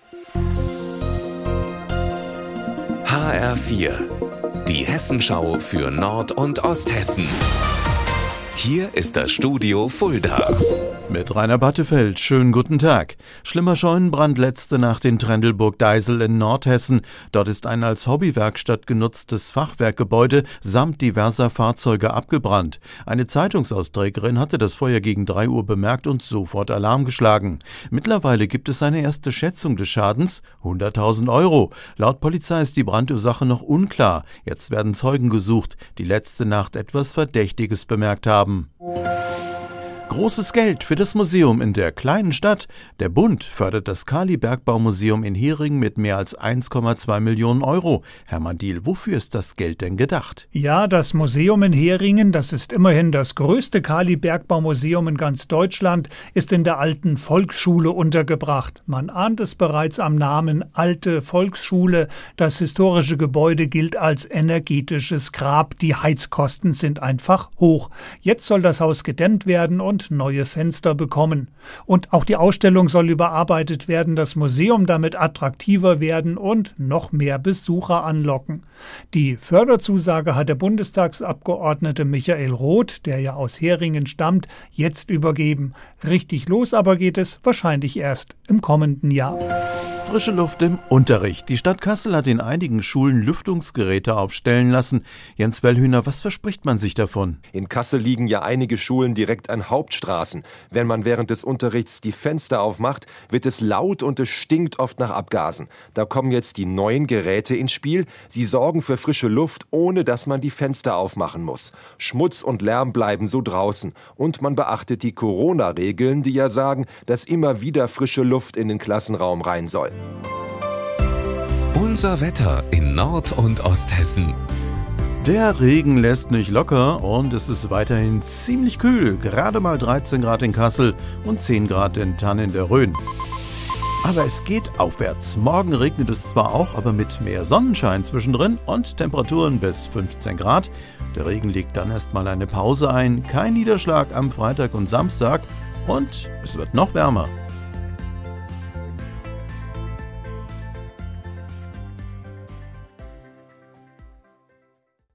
HR4, die Hessenschau für Nord- und Osthessen. Hier ist das Studio Fulda. Mit Rainer Battefeld, schönen guten Tag. Schlimmer Scheunenbrand letzte Nacht in Trendelburg-Deisel in Nordhessen. Dort ist ein als Hobbywerkstatt genutztes Fachwerkgebäude samt diverser Fahrzeuge abgebrannt. Eine Zeitungsausträgerin hatte das Feuer gegen 3 Uhr bemerkt und sofort Alarm geschlagen. Mittlerweile gibt es eine erste Schätzung des Schadens, 100.000 Euro. Laut Polizei ist die Brandursache noch unklar. Jetzt werden Zeugen gesucht, die letzte Nacht etwas Verdächtiges bemerkt haben. Großes Geld für das Museum in der kleinen Stadt. Der Bund fördert das Kali-Bergbau-Museum in Heringen mit mehr als 1,2 Millionen Euro. Hermann Diehl, wofür ist das Geld denn gedacht? Ja, das Museum in Heringen, das ist immerhin das größte Kali-Bergbau-Museum in ganz Deutschland, ist in der alten Volksschule untergebracht. Man ahnt es bereits am Namen Alte Volksschule. Das historische Gebäude gilt als energetisches Grab. Die Heizkosten sind einfach hoch. Jetzt soll das Haus gedämmt werden und neue Fenster bekommen. Und auch die Ausstellung soll überarbeitet werden, das Museum damit attraktiver werden und noch mehr Besucher anlocken. Die Förderzusage hat der Bundestagsabgeordnete Michael Roth, der ja aus Heringen stammt, jetzt übergeben. Richtig los aber geht es wahrscheinlich erst im kommenden Jahr. Frische Luft im Unterricht. Die Stadt Kassel hat in einigen Schulen Lüftungsgeräte aufstellen lassen. Jens Wellhüner, was verspricht man sich davon? In Kassel liegen ja einige Schulen direkt an Hauptstraßen. Wenn man während des Unterrichts die Fenster aufmacht, wird es laut und es stinkt oft nach Abgasen. Da kommen jetzt die neuen Geräte ins Spiel. Sie sorgen für frische Luft, ohne dass man die Fenster aufmachen muss. Schmutz und Lärm bleiben so draußen. Und man beachtet die Corona-Regeln, die ja sagen, dass immer wieder frische Luft in den Klassenraum rein soll. Unser Wetter in Nord- und Osthessen. Der Regen lässt nicht locker und es ist weiterhin ziemlich kühl. Gerade mal 13 Grad in Kassel und 10 Grad in Thann in der Rhön. Aber es geht aufwärts. Morgen regnet es zwar auch, aber mit mehr Sonnenschein zwischendrin und Temperaturen bis 15 Grad. Der Regen legt dann erstmal eine Pause ein. Kein Niederschlag am Freitag und Samstag und es wird noch wärmer.